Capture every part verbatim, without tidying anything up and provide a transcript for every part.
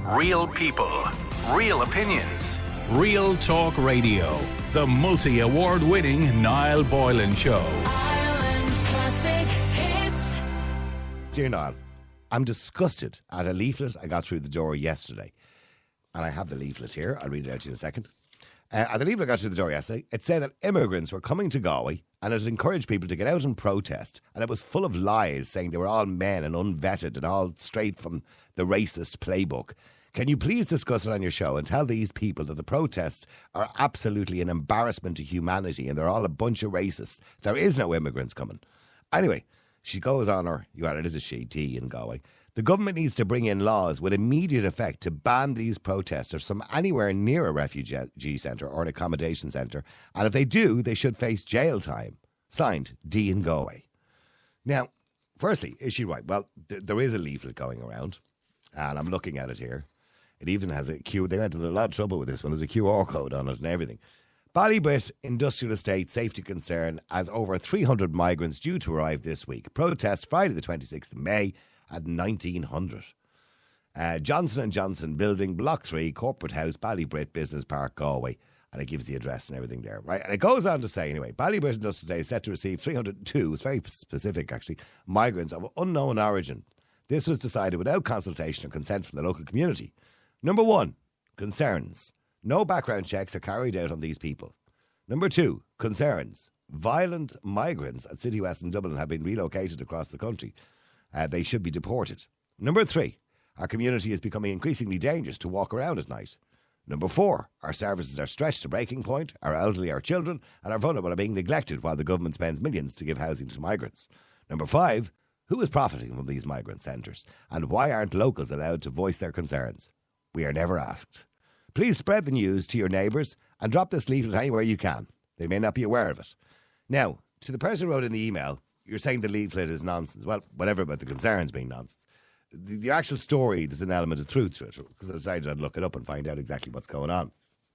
Real people, real opinions, Real Talk Radio. The multi-award winning Niall Boylan Show. Ireland's classic hits. Dear Niall, I'm disgusted at a leaflet I got through the door yesterday. And I have the leaflet here. I'll read it out to you in a second. Uh, at the leaflet I got through the door yesterday, it said that immigrants were coming to Galway and it encouraged people to get out and protest. And it was full of lies, saying they were all men and unvetted and all straight from the racist playbook. Can you please discuss it on your show and tell these people that the protests are absolutely an embarrassment to humanity and they're all a bunch of racists? There is no immigrants coming. Anyway, she goes on, or well, it is a she, T in Galway. The government needs to bring in laws with immediate effect to ban these protesters from anywhere near a refugee centre or an accommodation centre. And if they do, they should face jail time. Signed, D in Galway. Now, firstly, is she right? Well, th- there is a leaflet going around, and I'm looking at it here. It even has a Q. They went into a lot of trouble with this one. There's a Q R code on it and everything. Ballybrit Industrial Estate safety concern as over three hundred migrants due to arrive this week. Protest Friday the twenty-sixth of May at nineteen hundred. Uh, Johnson and Johnson building, Block three, Corporate House, Ballybrit Business Park, Galway. And it gives the address and everything there, right? And it goes on to say, anyway, Ballybrit Industrial Estate is set to receive three hundred two, it's very specific actually, migrants of unknown origin. This was decided without consultation or consent from the local community. Number one, concerns. No background checks are carried out on these people. Number two, concerns. Violent migrants at City West and Dublin have been relocated across the country. Uh, they should be deported. Number three, our community is becoming increasingly dangerous to walk around at night. Number four, our services are stretched to breaking point. Our elderly, our children and our vulnerable are being neglected while the government spends millions to give housing to migrants. Number five, who is profiting from these migrant centres? And why aren't locals allowed to voice their concerns? We are never asked. Please spread the news to your neighbours and drop this leaflet anywhere you can. They may not be aware of it. Now, to the person who wrote in the email, you're saying the leaflet is nonsense. Well, whatever about the concerns being nonsense. The, the actual story, there's an element of truth to it, because I decided I'd look it up and find out exactly what's going on.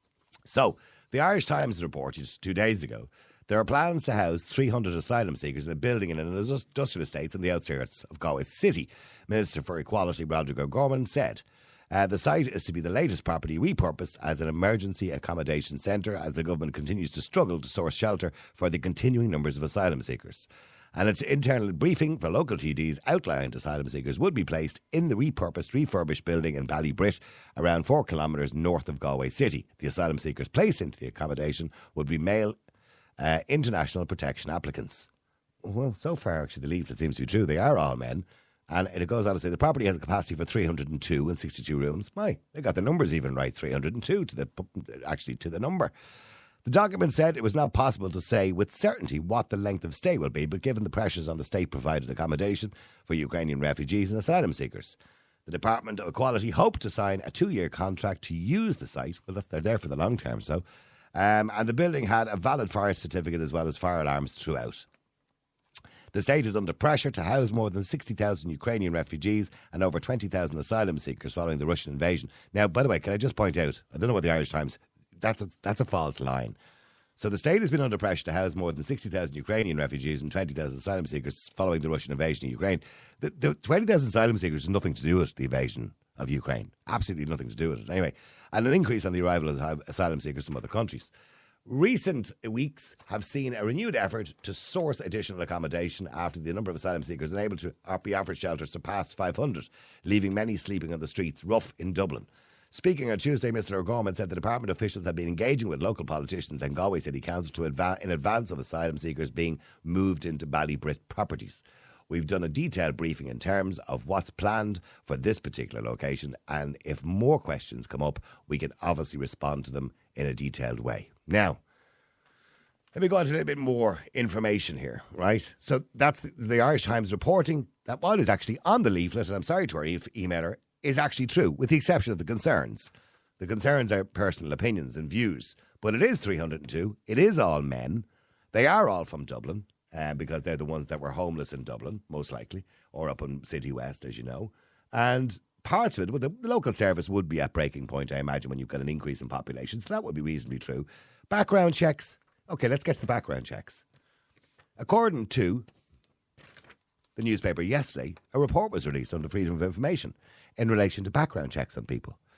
So, the Irish Times reported two days ago, there are plans to house three hundred asylum seekers in a building in an industrial estate on the outskirts of Galway City. Minister for Equality, Roderick O'Gorman, said, Uh, the site is to be the latest property repurposed as an emergency accommodation centre as the government continues to struggle to source shelter for the continuing numbers of asylum seekers. And its internal briefing for local T Ds outlined asylum seekers would be placed in the repurposed, refurbished building in Ballybrit, around four kilometres north of Galway City. The asylum seekers placed into the accommodation would be male uh, international protection applicants. Well, so far, actually, the leaflet seems to be true. They are all men. And it goes on to say the property has a capacity for three hundred two and sixty-two rooms. My, they got the numbers even right, three hundred two to the actually to the number. The document said it was not possible to say with certainty what the length of stay will be, but given the pressures on the state-provided accommodation for Ukrainian refugees and asylum seekers. The Department of Equality hoped to sign a two-year contract to use the site. Well, that's, they're there for the long term, so. Um, and the building had a valid fire certificate as well as fire alarms throughout. The state is under pressure to house more than sixty thousand Ukrainian refugees and over twenty thousand asylum seekers following the Russian invasion. Now, by the way, can I just point out, I don't know what the Irish Times, that's a, that's a false line. So the state has been under pressure to house more than sixty thousand Ukrainian refugees and twenty thousand asylum seekers following the Russian invasion of Ukraine. The, the twenty thousand asylum seekers has nothing to do with the invasion of Ukraine. Absolutely nothing to do with it. Anyway, and an increase on the arrival of asylum seekers from other countries. Recent weeks have seen a renewed effort to source additional accommodation after the number of asylum seekers unable to be offered shelter surpassed five hundred, leaving many sleeping on the streets, rough in Dublin. Speaking on Tuesday, Mister O'Gorman said the department officials have been engaging with local politicians and Galway City Council to adva- in advance of asylum seekers being moved into Ballybrit properties. We've done a detailed briefing in terms of what's planned for this particular location, and if more questions come up, we can obviously respond to them in a detailed way. Now, let me go on to a little bit more information here, right? So that's the, the Irish Times reporting that what is actually on the leaflet, and I'm sorry to our e- emailer, is actually true, with the exception of the concerns. The concerns are personal opinions and views, but it is three hundred two. It is all men. They are all from Dublin, uh, because they're the ones that were homeless in Dublin, most likely, or up in City West, as you know. And parts of it, well, the, the local service would be at breaking point, I imagine, when you've got an increase in population, so that would be reasonably true. Background checks. Okay, let's get to the background checks. According to the newspaper yesterday, a report was released under Freedom of Information in relation to background checks on people.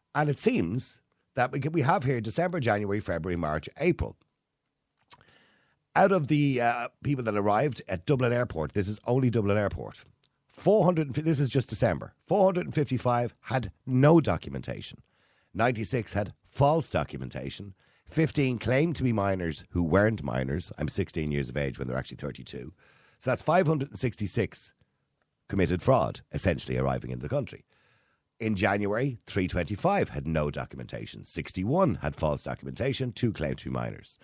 And it seems that we, we have here December, January, February, March, April. Out of the uh, people that arrived at Dublin Airport, this is only Dublin Airport, four hundred, this is just December, four hundred fifty-five had no documentation. ninety-six had false documentation. fifteen claimed to be minors who weren't minors. I'm sixteen years of age when they're actually thirty-two. So that's five hundred sixty-six committed fraud, essentially arriving into the country. In January, three hundred twenty-five had no documentation. sixty-one had false documentation. Two claimed to be minors.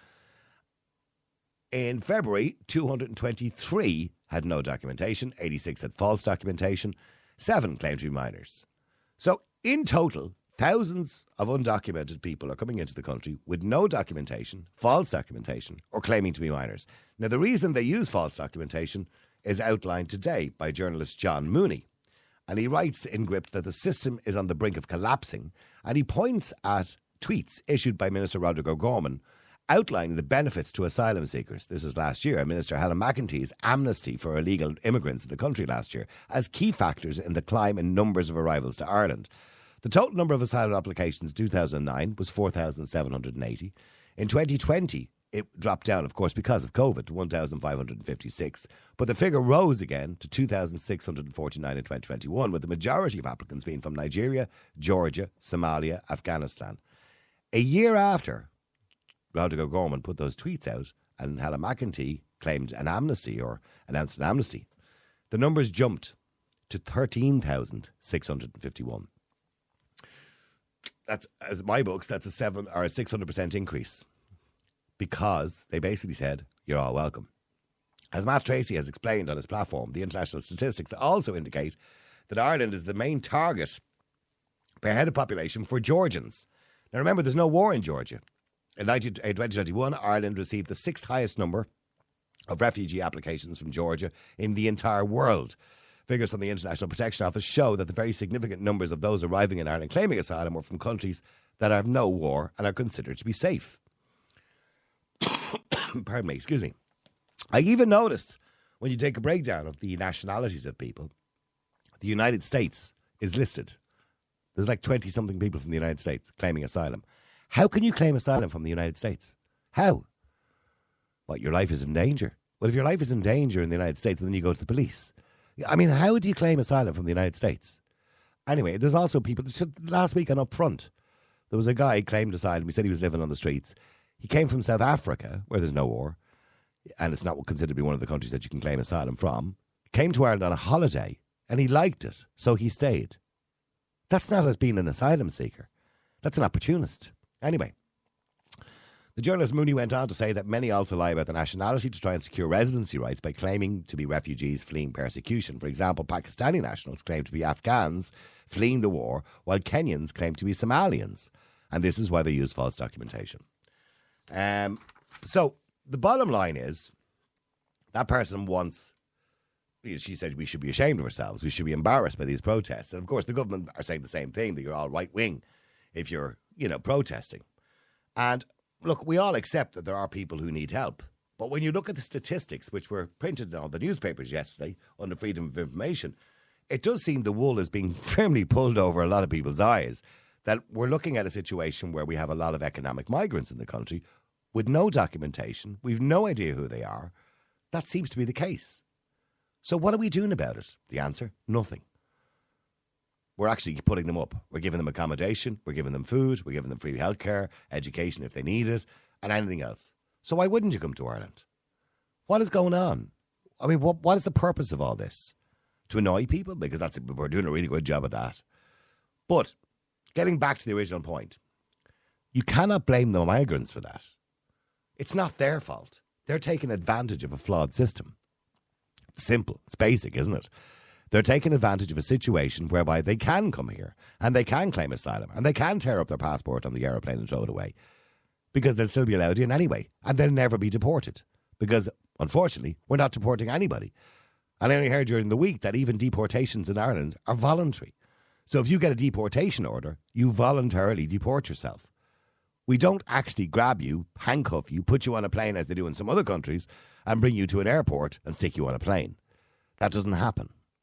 In February, two hundred twenty-three had no documentation. eighty-six had false documentation. Seven claimed to be minors. So in total, thousands of undocumented people are coming into the country with no documentation, false documentation, or claiming to be minors. Now, the reason they use false documentation is outlined today by journalist John Mooney. And he writes in Gript that the system is on the brink of collapsing. And he points at tweets issued by Minister Roderick O'Gorman outlining the benefits to asylum seekers. This is last year. Minister Helen McEntee's amnesty for illegal immigrants in the country last year as key factors in the climb in numbers of arrivals to Ireland. The total number of asylum applications in two thousand nine was four thousand seven hundred eighty. In twenty twenty, it dropped down, of course, because of COVID to one thousand five hundred fifty-six. But the figure rose again to two thousand six hundred forty-nine in twenty twenty-one, with the majority of applicants being from Nigeria, Georgia, Somalia, Afghanistan. A year after Roderick O'Gorman put those tweets out and Helen McEntee claimed an amnesty or announced an amnesty, the numbers jumped to thirteen thousand six hundred fifty-one. That's, as my books, that's a seven or a six hundred percent increase, because they basically said, you're all welcome. As Matt Tracy has explained on his platform, the international statistics also indicate that Ireland is the main target per head of population for Georgians. Now remember, there's no war in Georgia. In twenty twenty-one, Ireland received the sixth highest number of refugee applications from Georgia in the entire world. Figures from the International Protection Office show that the very significant numbers of those arriving in Ireland claiming asylum were from countries that have no war and are considered to be safe. Pardon me, excuse me. I even noticed, when you take a breakdown of the nationalities of people, the United States is listed. There's like twenty-something people from the United States claiming asylum. How can you claim asylum from the United States? How? What, your life is in danger? Well, if your life is in danger in the United States, then you go to the police. I mean, how do you claim asylum from the United States? Anyway, there's also people... Last week on Up Front, there was a guy who claimed asylum. He said he was living on the streets. He came from South Africa, where there's no war, and it's not considered to be one of the countries that you can claim asylum from. Came to Ireland on a holiday, and he liked it, so he stayed. That's not as being an asylum seeker. That's an opportunist. Anyway, the journalist Mooney went on to say that many also lie about the nationality to try and secure residency rights by claiming to be refugees fleeing persecution. For example, Pakistani nationals claim to be Afghans fleeing the war, while Kenyans claim to be Somalians. And this is why they use false documentation. Um, so the bottom line is that person wants, she said we should be ashamed of ourselves. We should be embarrassed by these protests. And of course, the government are saying the same thing, that you're all right wing if you're, you know, protesting. And look, we all accept that there are people who need help. But when you look at the statistics, which were printed on the newspapers yesterday under Freedom of Information, it does seem the wool is being firmly pulled over a lot of people's eyes, that we're looking at a situation where we have a lot of economic migrants in the country with no documentation. We've no idea who they are. That seems to be the case. So what are we doing about it? The answer, nothing. We're actually putting them up. We're giving them accommodation. We're giving them food. We're giving them free healthcare, education if they need it, and anything else. So why wouldn't you come to Ireland? What is going on? I mean, what what is the purpose of all this? To annoy people? Because that's we're doing a really good job of that. But getting back to the original point, you cannot blame the migrants for that. It's not their fault. They're taking advantage of a flawed system. It's simple. It's basic, isn't it? They're taking advantage of a situation whereby they can come here and they can claim asylum and they can tear up their passport on the aeroplane and throw it away because they'll still be allowed in anyway and they'll never be deported because, unfortunately, we're not deporting anybody. And I only heard during the week that even deportations in Ireland are voluntary. So if you get a deportation order, you voluntarily deport yourself. We don't actually grab you, handcuff you, put you on a plane as they do in some other countries and bring you to an airport and stick you on a plane. That doesn't happen.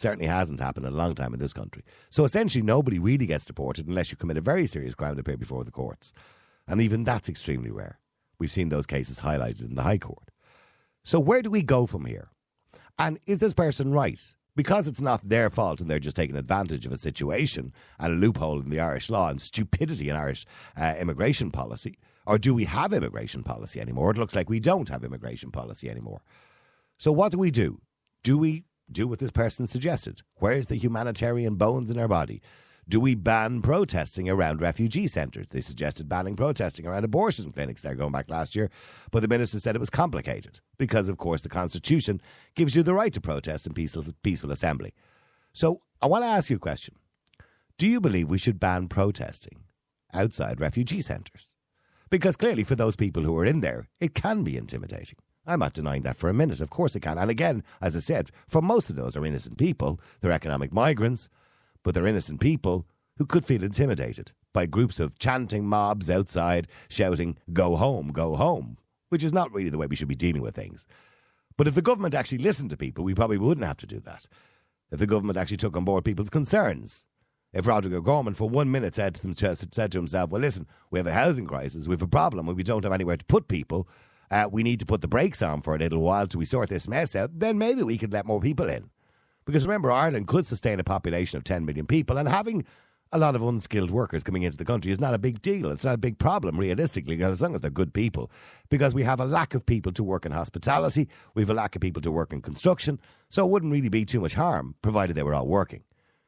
Certainly hasn't happened in a long time in this country. So essentially nobody really gets deported unless you commit a very serious crime to appear before the courts. And even that's extremely rare. We've seen those cases highlighted in the High Court. So where do we go from here? And is this person right? Because it's not their fault and they're just taking advantage of a situation and a loophole in the Irish law and stupidity in Irish uh, immigration policy. Or do we have immigration policy anymore? It looks like we don't have immigration policy anymore. So what do we do? Do we do what this person suggested? Where's the humanitarian bones in our body? Do we ban protesting around refugee centres? They suggested banning protesting around abortion clinics there going back last year, but the minister said it was complicated because, of course, the Constitution gives you the right to protest in peaceful, peaceful assembly. So I want to ask you a question. Do you believe we should ban protesting outside refugee centres? Because clearly for those people who are in there, it can be intimidating. I'm not denying that for a minute. Of course it can. And again, as I said, for most of those are innocent people. They're economic migrants. But they're innocent people who could feel intimidated by groups of chanting mobs outside shouting, go home, go home, which is not really the way we should be dealing with things. But if the government actually listened to people, we probably wouldn't have to do that. If the government actually took on board people's concerns. If Roderick O'Gorman for one minute said to, them, said to himself, well, listen, we have a housing crisis, we have a problem, we don't have anywhere to put people, uh, we need to put the brakes on for a little while till we sort this mess out, then maybe we could let more people in. Because remember, Ireland could sustain a population of ten million people, and having a lot of unskilled workers coming into the country is not a big deal. It's not a big problem, realistically, as long as they're good people. Because we have a lack of people to work in hospitality, we have a lack of people to work in construction, so it wouldn't really be too much harm, provided they were all working.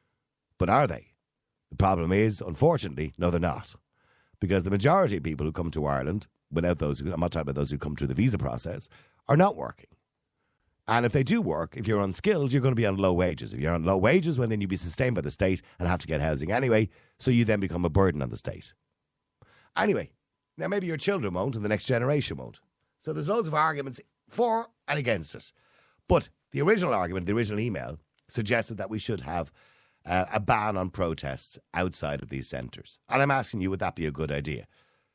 But are they? The problem is, unfortunately, no, they're not. Because the majority of people who come to Ireland, without those, who, I'm not talking about those who come through the visa process, are not working. And if they do work, if you're unskilled, you're going to be on low wages. If you're on low wages, well, then you'll be sustained by the state and have to get housing anyway, so you then become a burden on the state. Anyway, now maybe your children won't and the next generation won't. So there's loads of arguments for and against it. But the original argument, the original email, suggested that we should have uh, a ban on protests outside of these centres. And I'm asking you, would that be a good idea?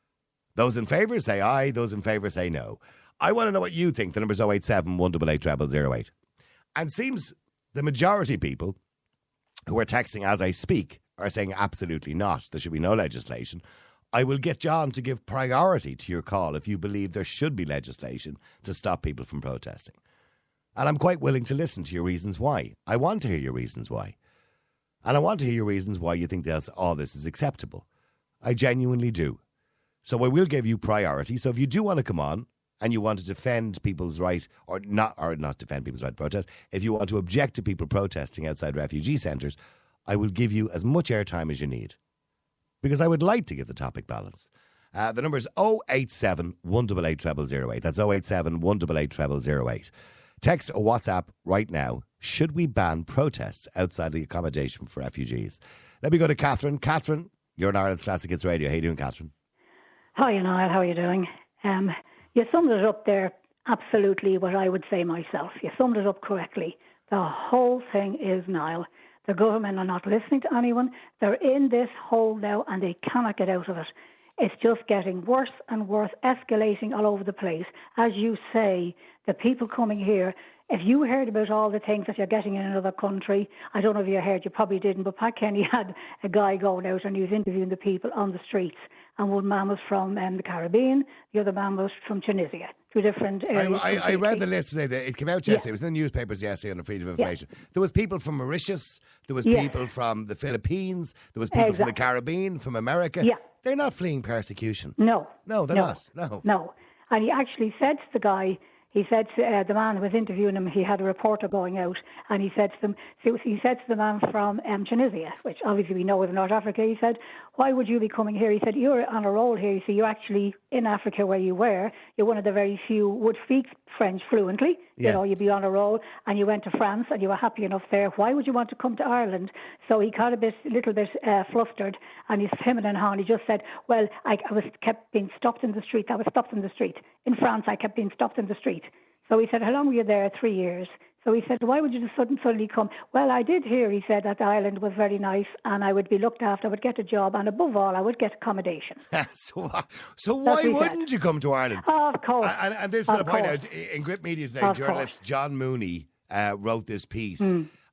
Those in favour say aye, those in favour say no. I want to know what you think. The number's oh eight seven, one eight eight, zero zero zero eight. And seems the majority of people who are texting as I speak are saying absolutely not. There should be no legislation. I will get John to give priority to your call if you believe there should be legislation to stop people from protesting. And I'm quite willing to listen to your reasons why. I want to hear your reasons why. And I want to hear your reasons why you think that all this is acceptable. I genuinely do. So I will give you priority. So if you do want to come on, and you want to defend people's right, or not or not defend people's right to protest, if you want to object to people protesting outside refugee centres, I will give you as much airtime as you need. Because I would like to give the topic balance. Uh, the number is oh eight seven, one eight eight, zero zero zero eight. That's oh eight seven, one eight eight, zero zero zero eight. Text or WhatsApp right now. Should we ban protests outside the accommodation for refugees? Let me go to Catherine. Catherine, you're on Ireland's Classic Hits Radio. How you doing, Catherine? Hi, Niall. How are you doing? Um... You summed it up there absolutely what I would say myself. You summed it up correctly. The whole thing is, Niall, the government are not listening to anyone. They're in this hole now and they cannot get out of it. It's just getting worse and worse, escalating all over the place. As you say, the people coming here, if you heard about all the things that you're getting in another country, I don't know if you heard, you probably didn't, but Pat Kenny had a guy going out and he was interviewing the people on the streets. And one man was from um, the Caribbean, the other man was from Tunisia. Two different areas. I, I, I read the list today. That it came out yesterday. Yeah. It was in the newspapers yesterday on the Freedom of Information. Yeah. There was people from Mauritius. There was yeah. people from the Philippines. There was people exactly. from the Caribbean, from America. Yeah. They're not fleeing persecution. No. No, they're no. not. No. No. And he actually said to the guy, he said to uh, the man who was interviewing him, he had a reporter going out, and he said to them, so he said to the man from um, Tunisia, which obviously we know is North Africa, he said, why would you be coming here? He said, you're on a roll here. You see, you're actually in Africa where you were. You're one of the very few would speak French fluently. Yeah. You know, you'd be on a roll, and you went to France, and you were happy enough there. Why would you want to come to Ireland? So he got a bit, little bit uh, flustered, and he's hemming and hawing. He just said, well, I, I was kept being stopped in the street. I was stopped in the street. In France, I kept being stopped in the street. So he said, how long were you there? Three years. So he said, why would you just sudden, suddenly come? Well, I did hear, he said, that the island was very nice and I would be looked after, I would get a job, and above all, I would get accommodation. so, so why wouldn't said. you come to Ireland? Oh, of course. And, and this is of the point course. out. In Grip Media today, of journalist course. John Mooney uh, wrote this piece. Mm.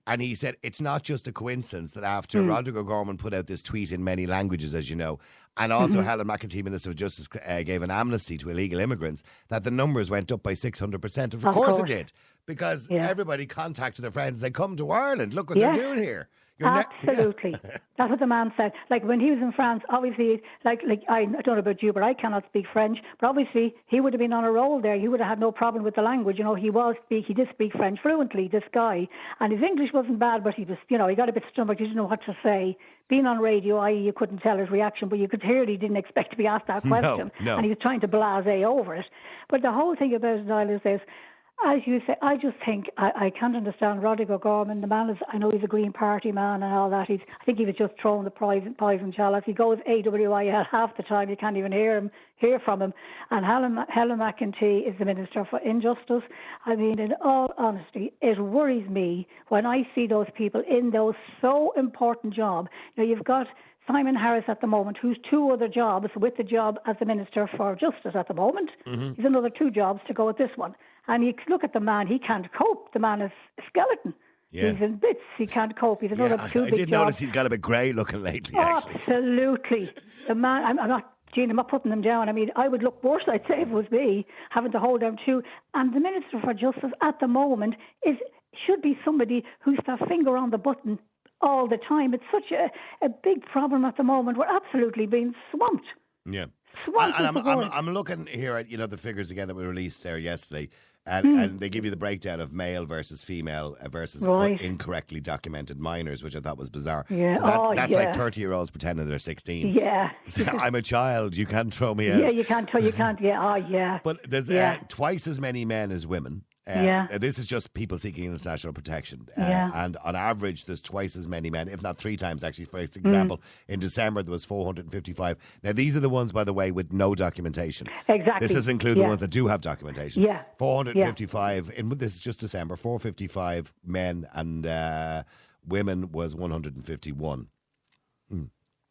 And he said it's not just a coincidence that after mm. Rodrigo Gorman put out this tweet in many languages, as you know, and also mm-hmm. Helen McEntee, Minister of Justice, uh, gave an amnesty to illegal immigrants, that the numbers went up by six hundred percent. Of, of course, course it did. Because yeah. everybody contacted their friends and said, come to Ireland, look what yes. they're doing here. You're Absolutely. Ne- yeah. That's what the man said. Like when he was in France, obviously, like like I, I don't know about you, but I cannot speak French. But obviously, he would have been on a roll there. He would have had no problem with the language. You know, he was speak. He did speak French fluently. This guy, and his English wasn't bad, but he was, you know, he got a bit stomach. He didn't know what to say. Being on radio, that is, you couldn't tell his reaction, but you could hear he didn't expect to be asked that question, no, no. and he was trying to blasé over it. But the whole thing about it, Niall, is this. As you say, I just think I, I can't understand Rodrigo Gorman. The man is, I know he's a Green Party man and all that. He's, I think he was just throwing the poison, poison chalice. He goes A W I L half the time. You can't even hear him, hear from him. And Helen, Helen McEntee is the Minister for Injustice. I mean, in all honesty, it worries me when I see those people in those so important jobs. You know, you've got Simon Harris at the moment, who's two other jobs with the job as the Minister for Justice at the moment. Mm-hmm. He's another two jobs to go with this one. And you look at the man, he can't cope. The man is a skeleton. Yeah. He's in bits. He can't cope. He's another yeah, two I, I big did jobs. notice he's got a bit grey looking lately, actually. Absolutely. The man, I'm, I'm not, Jean, I'm not putting them down. I mean, I would look worse, I'd say, if it was me, having to hold down two. And the Minister for Justice at the moment is should be somebody who's got finger on the button all the time. It's such a, a big problem at the moment. We're absolutely being swamped. Yeah. Swamped and I'm, I'm, I'm, I'm looking here at, you know, the figures again that we released there yesterday. And, mm. and they give you the breakdown of male versus female uh, versus right. incorrectly documented minors, which I thought was bizarre. Yeah. So that, oh, that's yeah. like thirty-year-olds pretending they're sixteen. Yeah. So I'm a child. You can't throw me out. Yeah, you can't. You can't. Yeah. Oh, yeah. But there's yeah. uh, twice as many men as women. Uh, yeah. This is just people seeking international protection. Uh, yeah. And on average, there's twice as many men, if not three times, actually. For example, mm. in December, there was four hundred fifty-five. Now, these are the ones, by the way, with no documentation. Exactly. This does include yeah. the ones that do have documentation. Yeah. four hundred fifty-five, yeah. in this is just December, four hundred fifty-five men, and uh, women was one hundred fifty-one. Mm.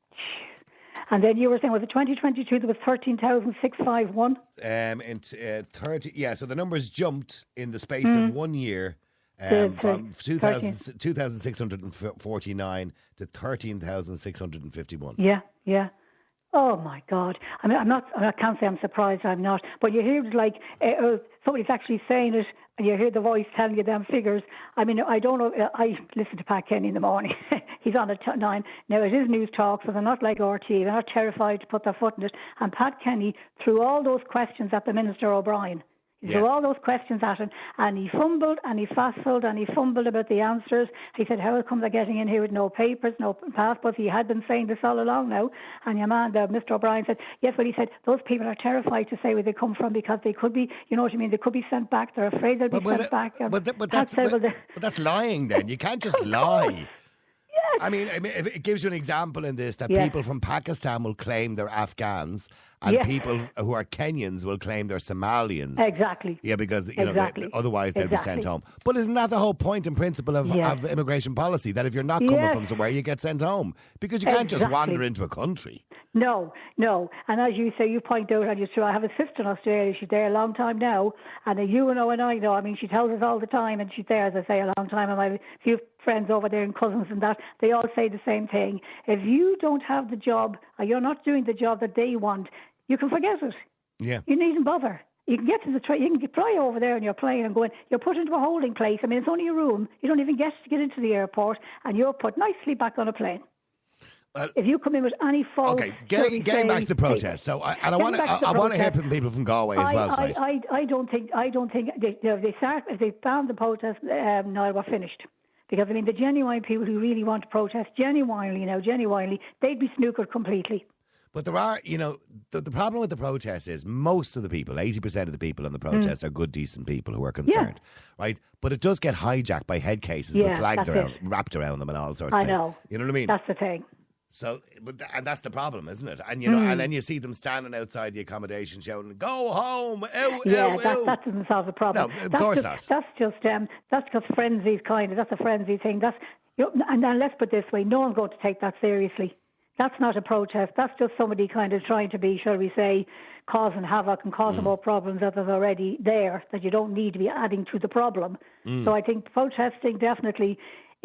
And then you were saying, was it twenty twenty-two, there was thirteen thousand six hundred fifty-one? Um, in uh, thirty, yeah, so the numbers jumped in the space mm. of one year um, the, the from two thousand, two thousand six hundred forty-nine to thirteen thousand six hundred fifty-one. Yeah, yeah. Oh, my God. I mean, I'm not, I can't say I'm surprised, I'm not. But you hear, like, uh, somebody's actually saying it, and you hear the voice telling you them figures. I mean, I don't know. Uh, I listen to Pat Kenny in the morning. He's on at t- nine. Now, it is News Talk, so they're not like R T. They're not terrified to put their foot in it. And Pat Kenny threw all those questions at the Minister O'Brien. He threw yeah. all those questions at him, and he fumbled and he fassled and he fumbled about the answers. He said, how come they're getting in here with no papers, no passports? He had been saying this all along now. And your man, uh, Mister O'Brien, said, yes, but he said, those people are terrified to say where they come from because they could be, you know what I mean, they could be sent back. They're afraid they'll be but, sent but, back. But, but, but, that's, but, but that's lying then. You can't just lie. Yes. I mean, it gives you an example in this that yes. people from Pakistan will claim they're Afghans, and yes. people who are Kenyans will claim they're Somalians. Exactly. Yeah, because you know exactly. they, otherwise they'll exactly. be sent home. But isn't that the whole point and principle of, yes. of immigration policy? That if you're not coming yes. from somewhere, you get sent home because you can't exactly. just wander into a country. No, no. And as you say, you point out, and you say, I have a sister in Australia. She's there a long time now, and you know, and I know. I mean, she tells us all the time, and she's there, as I say, a long time. And my few friends over there and cousins and that, they all say the same thing. If you don't have the job, or you're not doing the job that they want, you can forget it. Yeah. You needn't bother. You can get to the train, you can fly over there on your plane and go in. You're put into a holding place. I mean, it's only a room. You don't even get to get into the airport, and you're put nicely back on a plane. Well, if you come in with any fault, okay, getting, getting say, back to the protest. So, I, and I want to, I, I want to hear from people from Galway as I, well. I, I, I don't think, I don't think they, they start if they found the protest. Um, now we're finished. Because I mean, the genuine people who really want to protest, genuinely, you know, genuinely, they'd be snookered completely. But there are, you know, the, the problem with the protest is most of the people, eighty percent of the people on the protest mm. are good, decent people who are concerned, yeah. right? But it does get hijacked by head cases yeah, with flags around, it. wrapped around them and all sorts I of things. know. You know what I mean? That's the thing. So, but th- and that's the problem, isn't it? And you know, mm. and then you see them standing outside the accommodation shouting, "Go home!" Ew, yeah, ew, that, ew. that doesn't solve the problem. No, of that's course just, not. That's just um, that's because frenzies kind of. That's a frenzy thing. That's you know, and then let's put it this way: no one's going to take that seriously. That's not a protest. That's just somebody kind of trying to be, shall we say, causing havoc and causing mm. more problems that is already there that you don't need to be adding to the problem. Mm. So I think protesting definitely.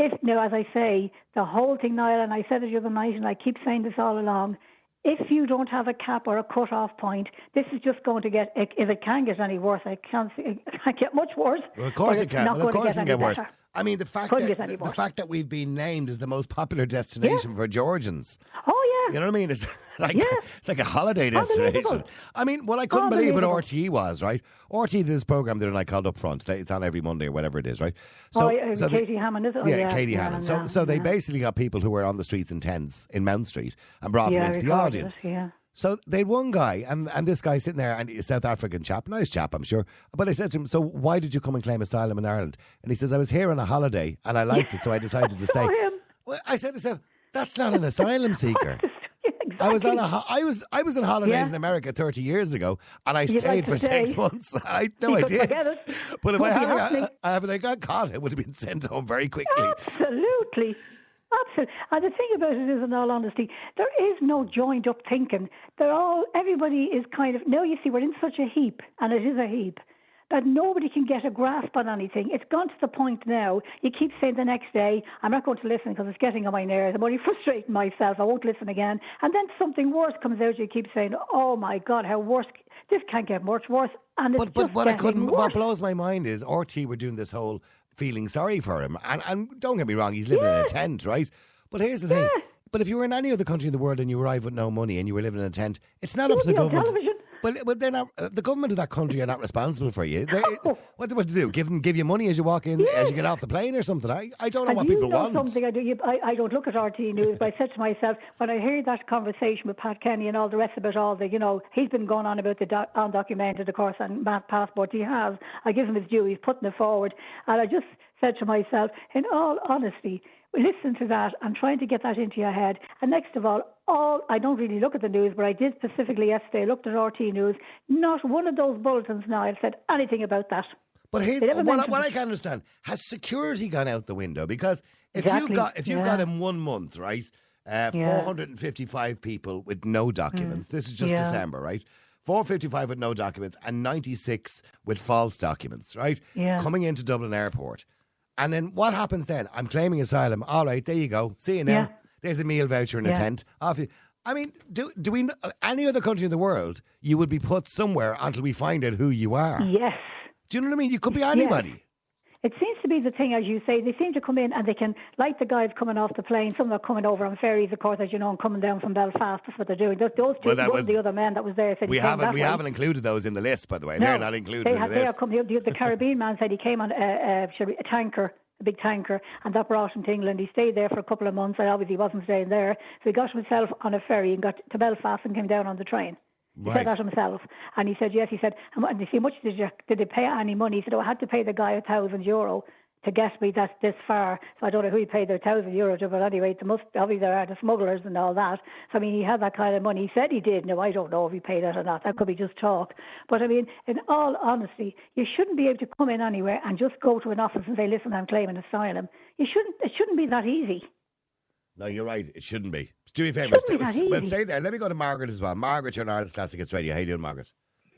if now, as I say, the whole thing, Niall, and I said it the other night, and I keep saying this all along. If you don't have a cap or a cut-off point, this is just going to get, if it can get any worse, I can't see, it can't get much worse. Well, of course it can. Well, of course it can get worse. Better. I mean, the fact Couldn't that get any the, worse. the fact that we've been named as the most popular destination Yeah. for Georgians. Oh, yeah. You know what I mean? It's like Yeah. it's like a holiday destination. Unbelievable. I mean, what I couldn't believe what Unbelievable. R T E was, right? R T E did this program the other night called Up Front. It's on every Monday or whatever it is, right? oh, yeah, so they- Katie Hammond, is it? Oh, yeah, yeah, Katie yeah, Hannon. So, yeah, so they yeah. basically got people who were on the streets in tents in Mount Street and brought Yeah, I them into the recorded audience. it, yeah. So they had one guy, and, and this guy sitting there, and he's a South African chap, nice chap, I'm sure. But I said to him, so why did you come and claim asylum in Ireland? And he says, I was here on a holiday, and I liked it, so I decided to stay. saw him. Well, I said to myself, that's not an asylum seeker. Yeah, exactly. I was on a ho- I was I was on holidays Yeah. in America thirty years ago, and I You'd stayed like to for six stay. months. I no, You I could did. forget it. But if I Would be hadn't, happening. got, I, I got caught, it would have been sent home very quickly. Absolutely. Absolutely. And the thing about it is, in all honesty, there is no joined up thinking. They're all, everybody is kind of, now you see, we're in such a heap, and it is a heap, that nobody can get a grasp on anything. It's gone to the point now, you keep saying the next day, I'm not going to listen because it's getting on my nerves, I'm only frustrating myself, I won't listen again. And then something worse comes out, you keep saying, oh my God, how worse, this can't get much worse. And it's But but just what I getting couldn't, worse. what blows my mind is R T were doing this whole feeling sorry for him, and and don't get me wrong, he's living in a tent, right? But here's the thing. But if you were in any other country in the world and you arrived with no money and you were living in a tent, it's not up to the You'd be on government. television. But but they're not. Uh, the government of that country are not responsible for you. They, No. what what to do? Give them give you money as you walk in, as you get off the plane or something. I, I don't know And what you people know want. something I do. You, I, I don't look at R T E News, but I said to myself when I heard that conversation with Pat Kenny and all the rest of it, all the you know, he's been going on about the doc, undocumented, of course, and Matt passport. He has. I give him his due. He's putting it forward, and I just said to myself, in all honesty, listen to that and trying to get that into your head. And next of all, all I don't really look at the news, but I did specifically yesterday. I looked at R T E News. Not one of those bulletins now have said anything about that. But here's They never what, I- mentioned what I it. can understand: has security gone out the window? Because if you've Exactly, got if you've yeah. got in one month, right, uh, Yeah. four hundred and fifty-five people with no documents. This is just Yeah. December, right? four hundred fifty-five with no documents and ninety-six with false documents, right? Yeah. Coming into Dublin Airport. And then what happens then? I'm claiming asylum. All right, there you go. See you now. Yeah. There's a meal voucher in a Yeah. tent. Off you. I mean, do do we? Any other country in the world, you would be put somewhere until we find out who you are. Yes. Do you know what I mean? You could be anybody. It seems to be the thing, as you say, they seem to come in and they can, like the guys coming off the plane, some are coming over on ferries, of course, as you know, and coming down from Belfast. That's what they're doing. Those, those two, Well, that one was- of the other men that was there said We he came haven't that we way. haven't included those in the list, by the way. No, They're not included they in had, the they are list. coming, the, the Caribbean man said he came on a, a, a tanker, a big tanker, and that brought him to England. He stayed there for a couple of months, and obviously he wasn't staying there. So he got himself on a ferry and got to Belfast and came down on the train. He Right. said that himself. And he said, yes, he said, and you see, how much did you, did they pay any money? He said, oh, I had to pay the guy a thousand euro to get me that this far. So I don't know who he paid their thousand euro to, but anyway, the must, obviously there are the smugglers and all that. So I mean, he had that kind of money. He said he did. No, I don't know if he paid it or not. That could be just talk. But I mean, in all honesty, you shouldn't be able to come in anywhere and just go to an office and say, listen, I'm claiming asylum. You shouldn't, it shouldn't be that easy. No, you're right. It shouldn't be. Do me a favour. Shouldn't be that Well, easy. stay there. Let me go to Margaret as well. Margaret, you're on Ireland's Classic Hits Radio. How you doing, Margaret?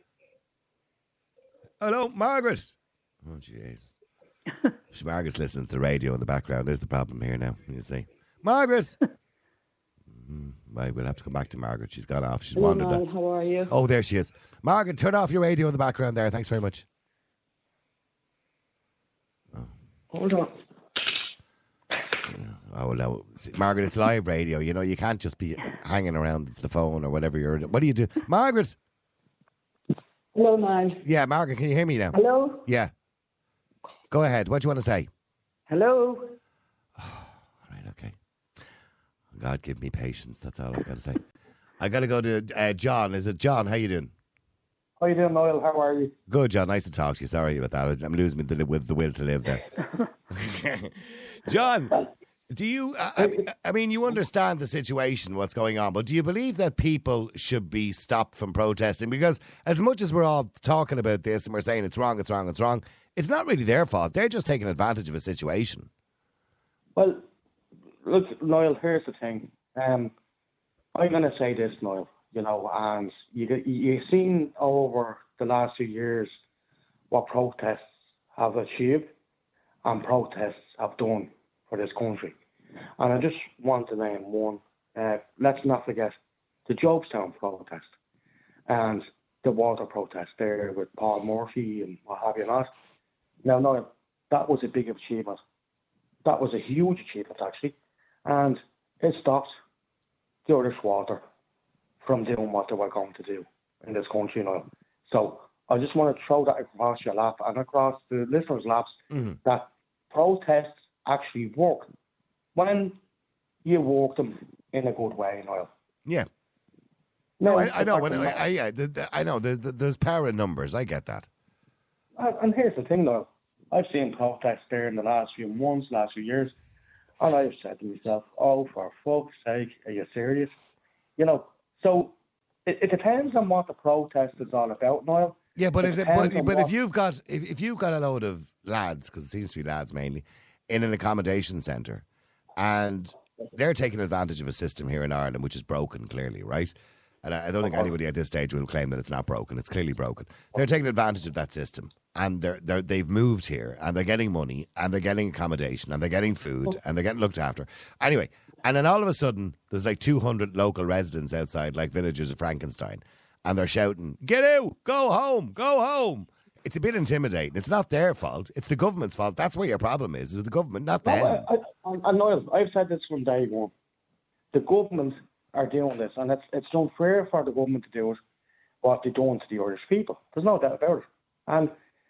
Hello, Margaret. Oh, jeez. Margaret's listening to the radio in the background. There's the problem here now. You see, Margaret. Mm, right, we'll have to come back to Margaret. She's gone off. She's Hello, wandered. Niall, out. how are you? Oh, there she is. Margaret, turn off your radio in the background there. Thanks very much. Hold on. Oh, no. See, Margaret, it's live radio. You know, you can't just be hanging around the phone or whatever you're doing. What do you do? Margaret? Hello, Niall. Yeah, Margaret, can you hear me now? Hello? Yeah. Go ahead. What do you want to say? Hello? All right, okay. God, give me patience. That's all I've got to say. I got to go to uh, John. Is it John? How you doing? How you doing, Niall? How are you? Good, John. Nice to talk to you. Sorry about that. I'm losing the, with the will to live there. John, do you, uh, I, I mean, you understand the situation, what's going on, but do you believe that people should be stopped from protesting? Because as much as we're all talking about this and we're saying it's wrong, it's wrong, it's wrong, it's not really their fault. They're just taking advantage of a situation. Well, look, Niall, here's the thing. Um, I'm going to say this, Niall, you know, and you, you've seen over the last few years what protests have achieved and protests have done for this country. And I just want to name one. Uh, let's not forget the Jobestown protest and the water protest there with Paul Murphy and what have you not. Now, no, that was a big achievement. That was a huge achievement, actually. And it stopped the Irish water from doing what they were going to do in this country, you know. So I just want to throw that across your lap and across the listeners' laps Mm-hmm. that protests actually work when you work them in a good way, Niall. Yeah. No, No, I, I know. apart When from I, that- I, yeah, the, the, I know. The, the, there's power in numbers. I get that. And and here's the thing, though. I've seen protests there in the last few months, last few years, and I've said to myself, oh, for fuck's sake, are you serious? You know, so it, it depends on what the protest is all about, Niall. Yeah, but It is it? depends But, on but what- if you've got if, if you've got a load of lads, because it seems to be lads mainly, in an accommodation centre, and they're taking advantage of a system here in Ireland which is broken, clearly, right? And I, I don't think anybody at this stage will claim that it's not broken. It's clearly broken. They're taking advantage of that system, and they're they're they've moved here, and they're getting money, and they're getting accommodation, and they're getting food, and they're getting looked after. Anyway, and then all of a sudden, there's like two hundred local residents outside, like villagers of Frankenstein, and they're shouting, "Get out! Go home! Go home!" It's a bit intimidating. It's not their fault. It's the government's fault. That's where your problem is, with the government, not them. No, I, I, I know, I've said this from day one. The government are doing this, and it's it's unfair for the government to do it, what they're doing to the Irish people. There's no doubt about it. And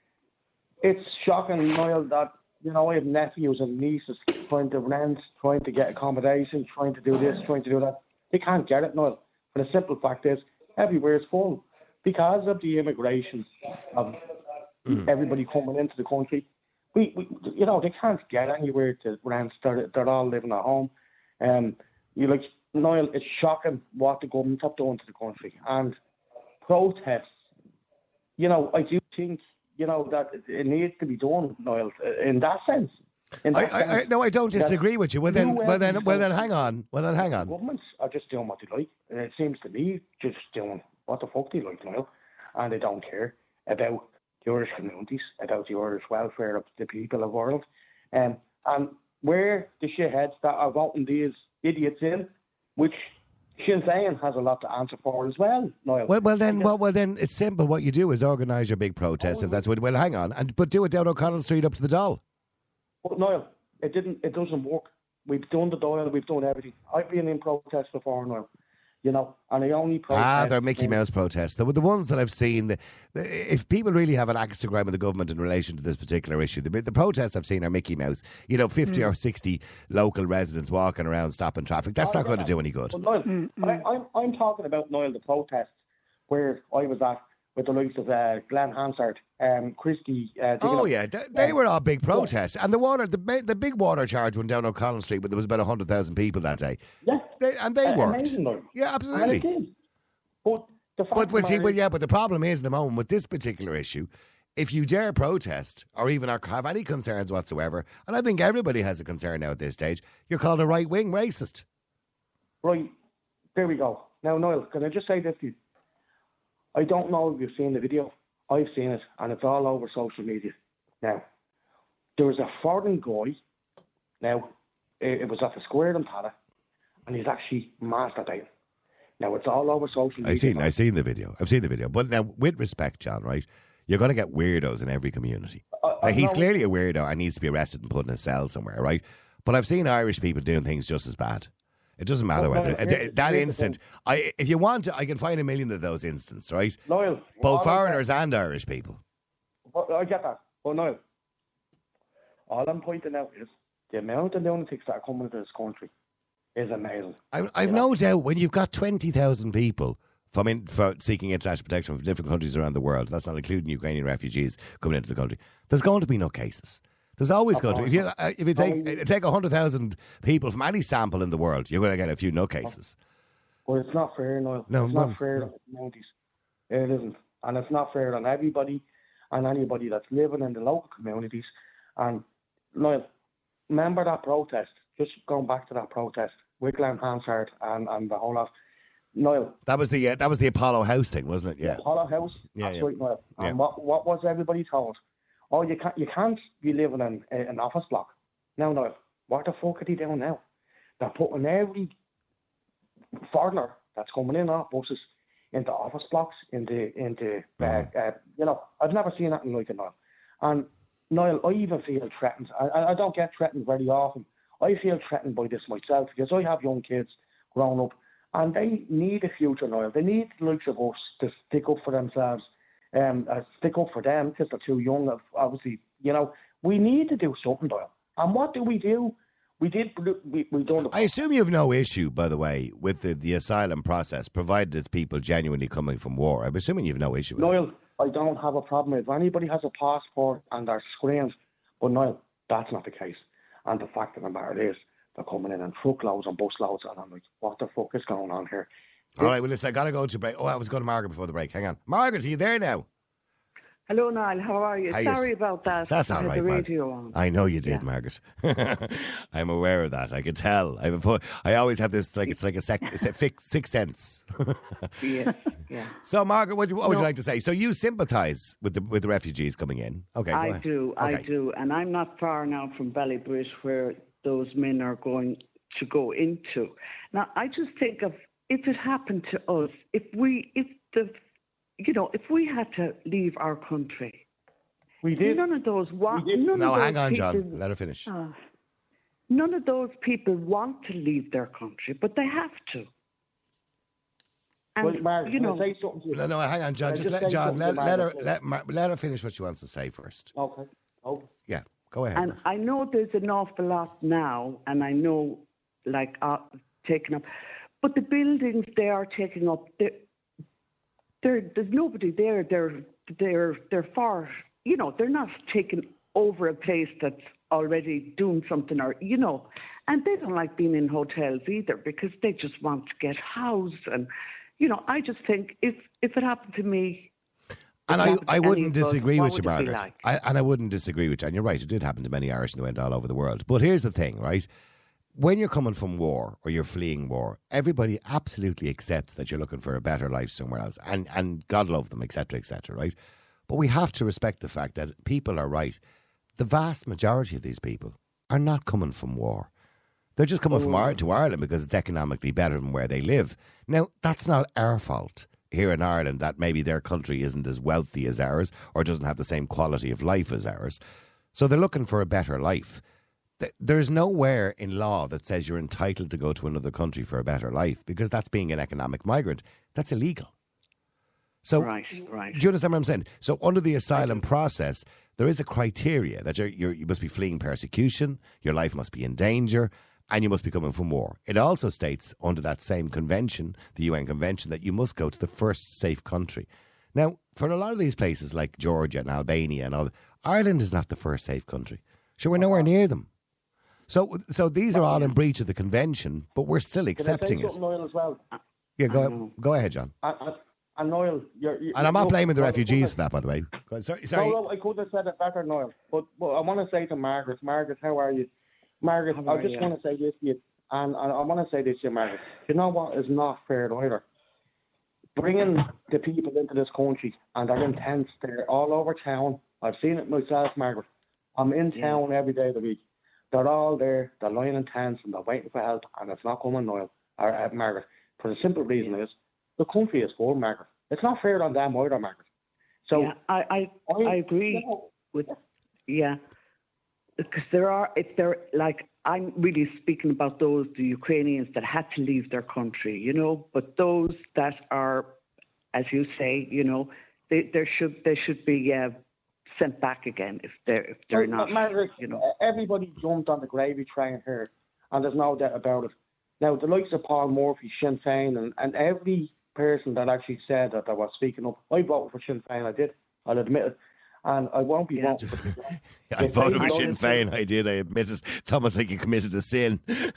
it's shocking, Niall, that, you know, I have nephews and nieces trying to rent, trying to get accommodation, trying to do this, trying to do that. They can't get it, Niall. But the simple fact is, everywhere is full. Because of the immigration of everybody coming into the country, we, we, you know, they can't get anywhere to rent. They're, they're all living at home. Um, you like, Niall, it's shocking what the government have done to the country. And protests, you know, I do think, you know, that it needs to be done, Niall, in that sense. In I, that I, I, sense, no, I don't that disagree with you. Well then, you well then, every well then, time- hang on. Well then, hang on. Governments are just doing what they like. And it seems to me just doing what the fuck they like, Niall. And they don't care about the Irish communities, about the Irish welfare of the people of Ireland. Um, and where the shitheads that are voting these idiots in, which Sinn Féin has a lot to answer for as well, Niall. Well, well then, well, well then, it's simple. What you do is organise your big protest, if that's what. Well, hang on, and but do it down O'Connell Street up to the Doll. But Niall, it didn't. It doesn't work. We've done the Doyle. We've done everything. I've been in protests before, Niall. You know, and I only protest. Ah, they're Mickey Mouse protests. The, the ones that I've seen, the, the, if people really have an axe to grind with the government in relation to this particular issue, the, the protests I've seen are Mickey Mouse. You know, fifty Mm. or sixty local residents walking around stopping traffic. That's not going to do any good. But Niall, I, I'm, I'm talking about, Niall, the protests where I was at with the likes of uh, Glenn Hansard, um, Christie. Uh, digging Oh up- yeah, they, they were all big protests, and the water, the ma- the big water charge went down O'Connell Street, but there was about a hundred thousand people that day. Yeah. They, and they Uh, worked. amazing, Niall. Yeah, And absolutely. it did. But the fact But, of but the see, matter well, is- yeah, but the problem is, in the moment with this particular issue, if you dare protest or even are- have any concerns whatsoever, and I think everybody has a concern now at this stage, you're called a right wing racist. Right, there we go. Now, Niall, can I just say this to you? I don't know if you've seen the video. I've seen it, and it's all over social media. Now, there was a foreign guy. Now, it, it was at the square in Tala, and he's actually masturbating. Now, it's all over social media. I seen, I seen the video. I've seen the video. But now, with respect, John, right? You're going to get weirdos in every community. I- I Now, he's know. clearly a weirdo and needs to be arrested and put in a cell somewhere, right? But I've seen Irish people doing things just as bad. It doesn't matter Well, whether well, th- here's- that here's the instant. I, if you want to, I can find a million of those instances, right? Niall, Both all I'm foreigners and Irish people. saying- I get that. But Niall, all I'm pointing out is the amount of lunatics that are coming into this country is amazing. I, I've no doubt when you've got twenty thousand people from in, for seeking international protection from different countries around the world, that's not including Ukrainian refugees coming into the country, there's going to be no cases. There's always going to be. If you, uh, if you take, uh, take one hundred thousand people from any sample in the world, you're going to get a few nutcases. But it's not fair, Niall. No, it's no. not fair on the communities. It isn't. And it's not fair on everybody and anybody that's living in the local communities. And, Niall, remember that protest? Just going back to that protest with Glenn Hansard and, and the whole lot. Niall, That was the uh, that was the Apollo House thing, wasn't it? Yeah. Apollo House, Yeah, that's yeah. right, Niall. And Yeah. what, what was everybody told? Oh, you can't, you can't be living in uh, an office block. No, Niall, What the fuck are they doing now? They're putting every foreigner that's coming in on buses into office blocks, into, into uh, uh, you know, I've never seen anything like it, Niall. And, Niall, I even feel threatened. I, I don't get threatened very often. I feel threatened by this myself because I have young kids growing up and they need a future, Niall. They need the likes of us to stick up for themselves, um, uh, stick up for them because they're too young, obviously. You know, we need to do something, Niall. And what do we do? We did, we, we done the... I assume you have no issue, by the way, with the, the asylum process, provided it's people genuinely coming from war. I'm assuming you have no issue with Niall, it. I don't have a problem if anybody has a passport and they're screened. But, Niall, that's not the case. And the fact of the matter is, they're coming in in truckloads and busloads, and I'm like, what the fuck is going on here? All right, well, listen, I got to go to break. Oh, I was going to Margaret before the break. Hang on. Margaret, are you there now? Hello, Niall. How are you? How you Sorry s- about that. That's I all had right, the Margaret. radio on. I know you did, Yeah. Margaret. I'm aware of that. I could tell. I, have a, I always have this, like, it's like a, sec, it's a fix, sixth sense. Yes, yeah. So, Margaret, what, what would you No. like to say? So you sympathise with the with the refugees coming in? Okay, go I ahead. do, I Okay. do. And I'm not far now from Ballybridge where those men are going to go into. Now, I just think of if it happened to us, if we, if the, you know, if we had to leave our country, We did. none of those want. We did. None No, of those hang on, people, John. Let her finish. Oh, None of those people want to leave their country, but they have to. And, Well, Mark, you can I know, say something to you? No, no, hang on, John. Can I Just just let say John something let, to let her Margaret? let, Mar- let her finish what she wants to say first. Okay. Okay. Yeah, go ahead. and Mar- I know there's an awful lot now, and I know, like, uh, taken up, but the buildings they are taking up, they're, they're, there's nobody there. They're they're they're far, you know, they're not taking over a place that's already doing something, or you know, and they don't like being in hotels either because they just want to get housed. And you know, I just think if if it happened to me. And it I, happened to I any wouldn't of us, disagree what with you, would it be Margaret. like? I, and I wouldn't disagree with you. And you're right, it did happen to many Irish and they went all over the world. But here's the thing, right? When you're coming from war or you're fleeing war, everybody absolutely accepts that you're looking for a better life somewhere else. And, and God love them, et cetera, et cetera, right? But we have to respect the fact that people are right. The vast majority of these people are not coming from war. They're just coming from Ireland to Ireland because it's economically better than where they live. Now, that's not our fault here in Ireland that maybe their country isn't as wealthy as ours or doesn't have the same quality of life as ours. So they're looking for a better life. Th- There's nowhere in law that says you're entitled to go to another country for a better life because that's being an economic migrant. That's illegal. So, Right, right. do you understand what I'm saying? So, under the asylum process, there is a criteria that you're, you're, you must be fleeing persecution, your life must be in danger, and you must be coming from war. It also states under that same convention, the U N convention, that you must go to the first safe country. Now, for a lot of these places like Georgia and Albania and all, Ireland is not the first safe country. Sure, we're nowhere near them. So, so these are all in breach of the convention, but we're still Can I accepting say it. something, Niall, as well? Yeah, go go ahead, John. And, and, and Niall, you're, you're, And I'm not look, blaming the I refugees for could've- that, by the way. Go on, Sorry, sorry. No, no, I could have said it better, Niall. But, but I want to say to Margaret, Margaret, how are you? Margaret, How I are just you? want to say this to you, and, and I want to say this to you, Margaret. You know what is not fair either? Bringing the people into this country, and they're in tents, they're all over town. I've seen it myself, Margaret. I'm in town every day of the week. They're all there, they're lying in tents, and they're waiting for help, and it's not coming, Niall, or uh, Margaret. For the simple reason is, the country is full, Margaret. It's not fair on them either, Margaret. So, yeah, I, I, I, I agree you know, with, yeah, because there are, if they're like, I'm really speaking about those, the Ukrainians that had to leave their country, you know, but those that are, as you say, you know, they, they should, they should be uh, sent back again if they're, if they're Well, not, Margaret, you know. everybody jumped on the gravy train here, and there's no doubt about it. Now, the likes of Paul Murphy, Sinn Féin, and, and every person that actually said that I was speaking up, I voted for Sinn Féin, I did, I'll admit it, and I won't be Yeah. voting for Sinn Féin. I voted for I Sinn did. Féin. I did. I admit it. It's almost like you committed a sin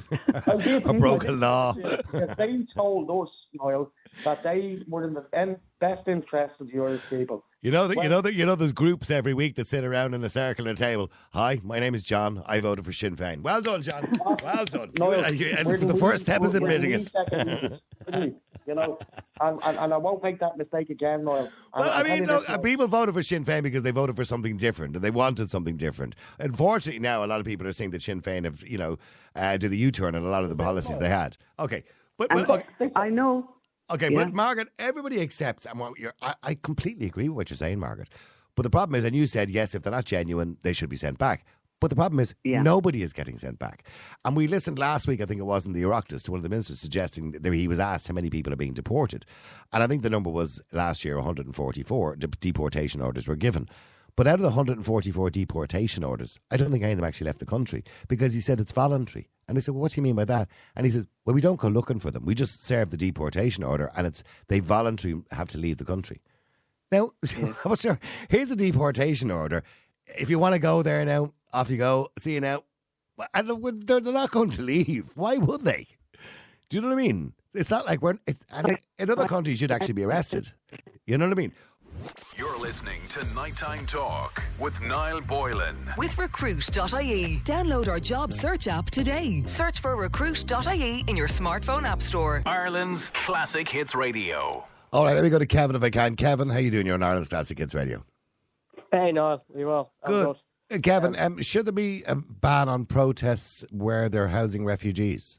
I did, or broke I a did. law. Yeah, they told us, Niall, that they were in the en- best interest of the Irish people. You know that. You Well- know that. You know there's groups every week that sit around in a circle at a table. Hi, my name is John. I voted for Sinn Féin. Well done, John. Well done. Niall, and you- and we're the the first step is we're the admitting wee it. second- you know, and, and, and I won't make that mistake again, Niall. Well, I mean, look, look, people voted for Sinn Féin because they voted for something different and they wanted something different. Unfortunately, now a lot of people are saying that Sinn Féin have, you know, uh, did a U-turn on a lot of the policies they had. Okay, but, but And okay, I know. okay, Yeah. but Margaret, everybody accepts, and what you're, I, I completely agree with what you're saying, Margaret. But the problem is, and you said yes, if they're not genuine, they should be sent back. But the problem is, Yeah. nobody is getting sent back. And we listened last week, I think it was in the Oireachtas, to one of the ministers suggesting that he was asked how many people are being deported. And I think the number was last year one hundred forty-four de- deportation orders were given. But out of the one hundred forty-four deportation orders, I don't think any of them actually left the country because he said it's voluntary. And I said, well, what do you mean by that? And he says, well, we don't go looking for them. We just serve the deportation order and it's they voluntarily have to leave the country. Now, well, sure, here's a deportation order. If you want to go there now, off you go. See you now. And they're they're not going to leave. Why would they? Do you know what I mean? It's not like we're... It's, and in other countries, you'd actually be arrested. You know what I mean? You're listening to Nighttime Talk with Niall Boylan. With recruit dot I E. Download our job search app today. Search for recruit dot I E in your smartphone app store. Ireland's Classic Hits Radio. All right, let me go to Kevin if I can. Kevin, how you doing? You're on Ireland's Classic Hits Radio. Hey, Niall, you well? I'm Good. good. Uh, Kevin, um, should there be a ban on protests where they're housing refugees?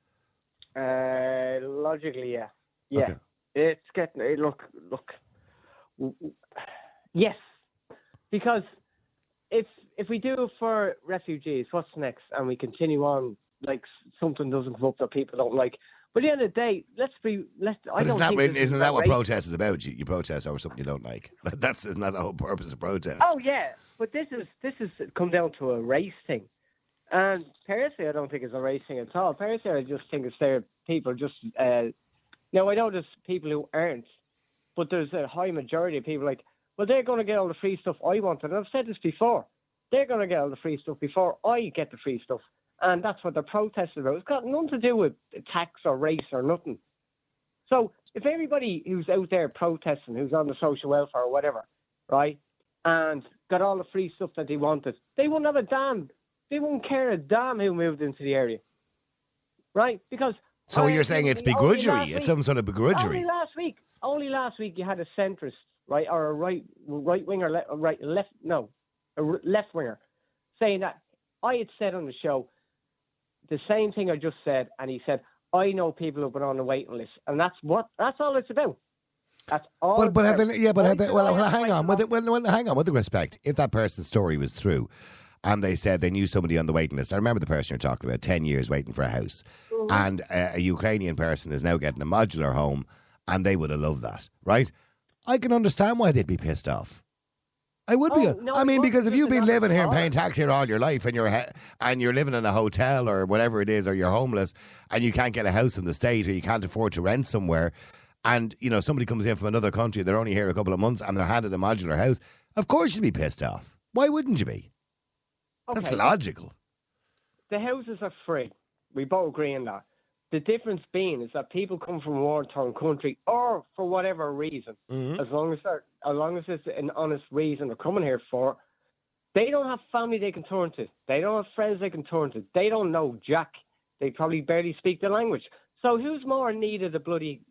Uh, logically, yeah, yeah. Okay. It's getting eh, look, look. w- w- Yes, because if if we do it for refugees, what's next? And we continue on like s- something doesn't come up that people don't like. But at the end of the day, let's be. Let's. I But don't isn't that, think when- this is isn't that what right. protest is about? You, you protest over something you don't like. That's isn't that the whole purpose of protest? Oh yeah, but this is this is come down to a race thing, and personally, I don't think it's a race thing at all. Personally, I just think it's there people just. Uh, now I know there's people who aren't, but there's a high majority of people like, well, they're going to get all the free stuff I wanted, and I've said this before. They're going to get all the free stuff before I get the free stuff, and that's what they're protesting about. It's got nothing to do with tax or race or nothing. So if everybody who's out there protesting, who's on the social welfare or whatever, right, and got all the free stuff that they wanted, they wouldn't have a damn, they wouldn't care a damn who moved into the area, right? Because So I- you're saying it's only last begrudgery? It's week- some sort of begrudgery? Only last week, only last week you had a centrist, right, or a right right winger, le- right left, no, a r- left winger, saying that I had said on the show the same thing I just said, and he said, I know people who've been on the waiting list, and that's what that's all it's about. That's all. But it's but have about. they, yeah, but Why have they, should well, I well have to hang wait on with so it. Well, well, hang on with the respect. If that person's story was true, and they said they knew somebody on the waiting list, I remember the person you're talking about, ten years waiting for a house, Mm-hmm. and a, a Ukrainian person is now getting a modular home, and they would have loved that, right? I can understand why they'd be pissed off. I would be. Oh, no, I it mean, wasn't because if just you've been enough living here and for paying tax here all your life, and you're he- and you're living in a hotel or whatever it is, or you're homeless, and you can't get a house in the state, or you can't afford to rent somewhere, and you know somebody comes in from another country, they're only here a couple of months, and they're handed a modular house, of course you'd be pissed off. Why wouldn't you be? That's Okay. logical. The houses are free. We both agree on that. The difference being is that people come from a war-torn country, or for whatever reason, Mm-hmm. as long as they're, as long as it's an honest reason they're coming here for, they don't have family they can turn to. They don't have friends they can turn to. They don't know Jack. They probably barely speak the language. So who's more in need of the bloody?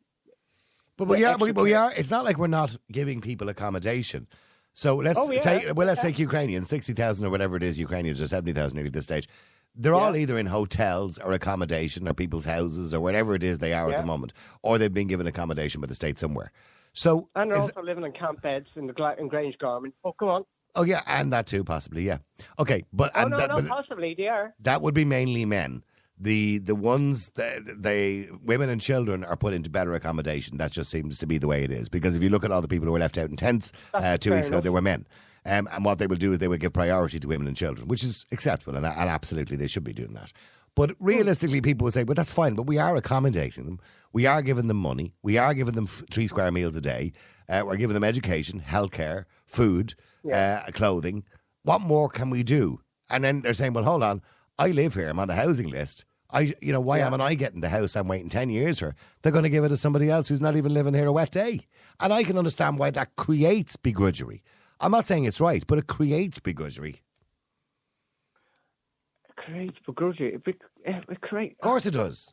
But we the are, extra but, but we care? are. It's not like we're not giving people accommodation. So let's Oh, yeah. say, well, let's Yeah. take Ukrainians, sixty thousand or whatever it is, Ukrainians, or seventy thousand nearly at this stage. They're all Yeah. either in hotels or accommodation or people's houses or whatever it is they are at Yeah. the moment, or they've been given accommodation by the state somewhere. So, And they're is- also living in camp beds in the Gla- in Grange Garment. Oh, come on. oh yeah, and that too, possibly, yeah. Okay, but Oh, and no, that, no, but possibly they are. that would be mainly men. The the ones that they women and children are put into better accommodation. That just seems to be the way it is. Because if you look at all the people who were left out in tents uh, That's two fair weeks ago, enough. they were men. Um, and what they will do is they will give priority to women and children, which is acceptable, and, and absolutely they should be doing that. But realistically, people would say, "Well, that's fine." But we are accommodating them. We are giving them money. We are giving them f- three square meals a day. Uh, we're giving them education, healthcare, food, uh, clothing. What more can we do? And then they're saying, "Well, hold on. I live here. I'm on the housing list. I, you know, why am I getting the house I'm waiting ten years for? They're going to give it to somebody else who's not even living here a wet day." And I can understand why that creates begrudgery. I'm not saying it's right, but it creates begrudgery. It creates begrudgery. It, bec- it, it create, Of course it does.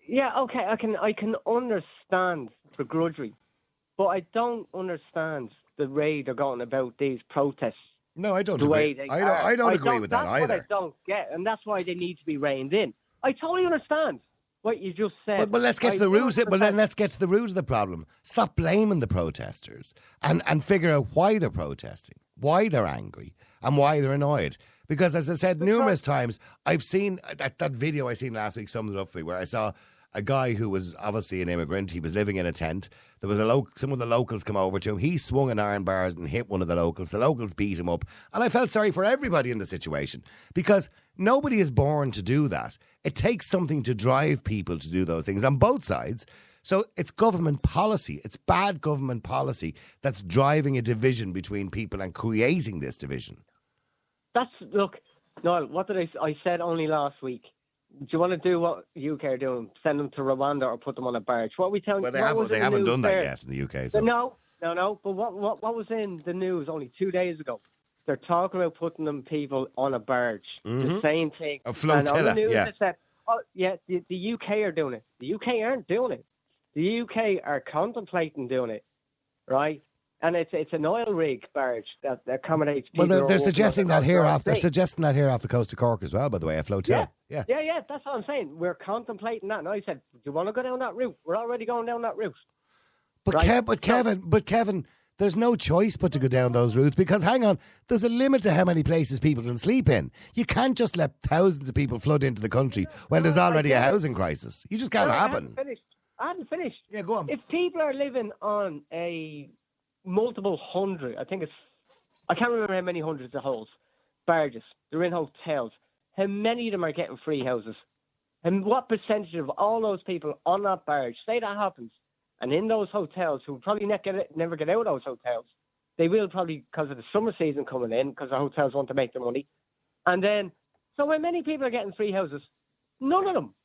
Yeah, okay, I can I can understand begrudgery, but I don't understand the way they're going about these protests. No, I don't the agree. way they I don't, are. I don't agree with that that's either. What I don't get, and that's why they need to be reined in. I totally understand what you just said. But, but let's get I to the do root. But then understand- let's get to the root of the problem. Stop blaming the protesters and, and figure out why they're protesting, why they're angry, and why they're annoyed. Because as I said numerous times, I've seen that, that video I seen last week summed it up for me, where I saw a guy who was obviously an immigrant. He was living in a tent. There was a lo- some of the locals come over to him. He swung an iron bar and hit one of the locals. The locals beat him up. And I felt sorry for everybody in the situation because nobody is born to do that. It takes something to drive people to do those things on both sides. So it's government policy. It's bad government policy that's driving a division between people and creating this division. That's look, Noel. What did I? I said only last week. Do you want to do what U K are doing? Send them to Rwanda or put them on a barge? What are we telling? Well, they what haven't. was in They the haven't news done that there? yet in the U K. So. No, no, no. But what, what, what was in the news only two days ago? They're talking about putting them people on a barge. The same thing. A flotilla, And on the news yeah. it said, oh, yeah, the, the U K are doing it. The U K aren't doing it. The U K are contemplating doing it, right? And it's it's an oil rig barge that accommodates people. Well, they're, who they're are suggesting working on that the here North off. They're Sea. suggesting that here off the coast of Cork as well. By the way, a flotilla. Yeah. yeah, yeah, that's what I'm saying. We're contemplating that. And I said, do you want to go down that route? We're already going down that route. But Right. Kev, but Kevin, but Kevin, there's no choice but to go down those routes because hang on, there's a limit to how many places people can sleep in. You can't just let thousands of people flood into the country when there's already a housing crisis. You just can't No, I happen. haven't finished. I haven't finished. Yeah, go on. If people are living on a multiple hundred, I think it's, I can't remember how many hundreds of holes, barges, they're in hotels. How many of them are getting free houses? And what percentage of all those people on that barge, say that happens, and in those hotels, who probably ne- get it, never get out of those hotels, they will probably, because of the summer season coming in, because the hotels want to make their money. And then, so how many people are getting free houses? None of them.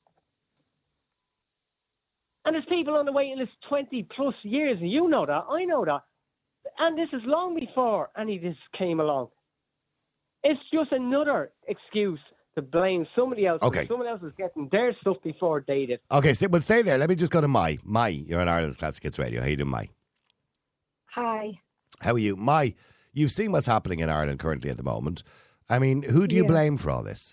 And there's people on the waiting list twenty plus years, and you know that, I know that. And this is long before any of this came along. It's just another excuse to blame somebody else. Okay. Someone else is getting their stuff before they did. Okay, so, but stay there. Let me just go to Mai. Mai, you're on Ireland's Classic Hits Radio. How you doing, Mai? Hi. How are you? Mai, you've seen what's happening in Ireland currently at the moment. I mean, who do you Yeah. blame for all this?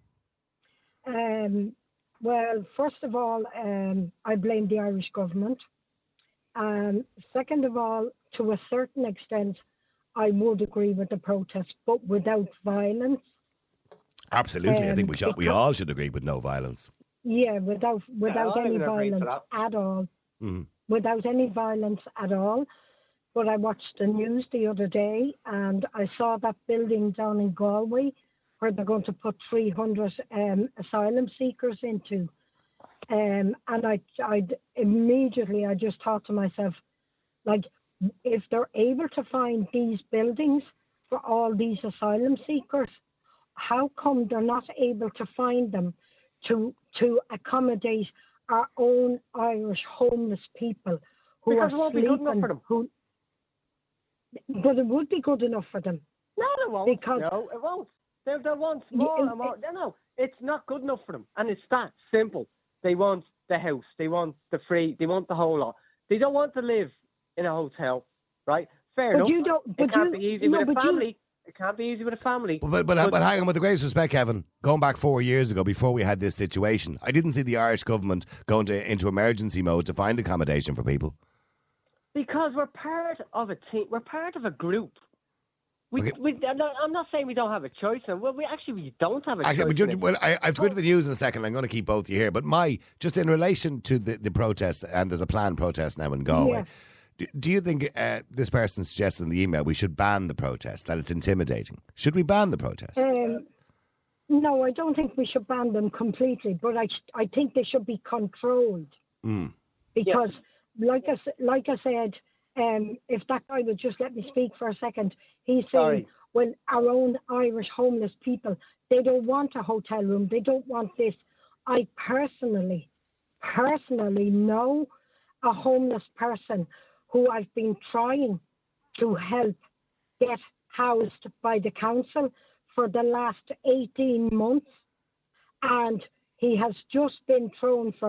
Um, well, first of all, um, I blame the Irish government. Um, second of all, to a certain extent, I would agree with the protest, but without violence. Absolutely. I think we Um, should, we because- all should agree with no violence. Yeah, without without I'll any even agree to violence at all. Mhm. Without any violence at all. But I watched the news the other day and I saw that building down in Galway where they're going to put three hundred um, asylum seekers into. Um, and I, I immediately, I just thought to myself, like, if they're able to find these buildings for all these asylum seekers, how come they're not able to find them to to accommodate our own Irish homeless people who Because are it won't be sleeping? good enough for them. Who, but it would be good enough for them. No, it won't. Because- no, it won't. They, they want more Yeah, and more. No, no, it's not good enough for them. And it's that simple. They want the house. They want the free. They want the whole lot. They don't want to live in a hotel, right? Fair But enough. you don't- but it can't you- be easy no, with a but you- family. It can't be easy with a family. But, but, but hang on, with the greatest respect, Kevin, going back four years ago, before we had this situation, I didn't see the Irish government going to, into emergency mode to find accommodation for people. Because we're part of a team. We're part of a group. We, Okay. we, I'm, not, I'm not saying we don't have a choice. And well, we actually we don't have a Actually, choice. but in you, it. well, I, I have to go to the news in a second. I'm going to keep both of you here. But my, just in relation to the, the protest, and there's a planned protest now in Galway, Yeah. do, do you think uh, this person suggested in the email we should ban the protest, that it's intimidating? Should we ban the protest? Um, no, I don't think we should ban them completely, but I I think they should be controlled. Mm. Because, like I s- like I said, um, if that guy would just let me speak for a second, he's saying, Sorry. well, our own Irish homeless people, they don't want a hotel room, they don't want this. I personally, personally know a homeless person who I've been trying to help get housed by the council for the last eighteen months, and he has just been thrown from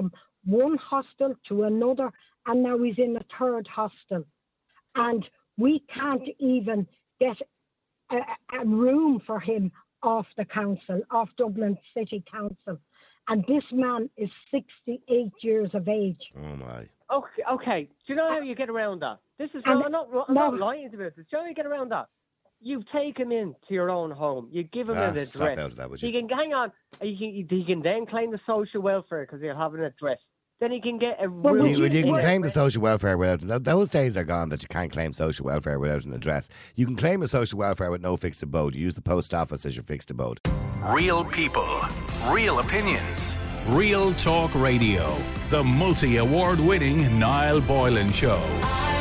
one hostel to another, and now he's in a third hostel. And we can't even get a, a room for him off the council, off Dublin City Council. And this man is sixty-eight years of age. Oh, my. Okay, okay. Do you know how you get around that? This is no, I'm not. I'm no. not lying to this. Do you know how you get around that? You take him into your own home. You give him Ah, an stop address. out of that, would He you? can hang on. He can, he can then claim the social welfare because he'll have an address. Then he can get a Well, room. You, you can in- claim the social welfare without... th- Those days are gone that you can't claim social welfare without an address. You can claim a social welfare with no fixed abode. You use the post office as your fixed abode. Real people, real opinions, Real Talk Radio. The multi-award winning Niall Boylan Show.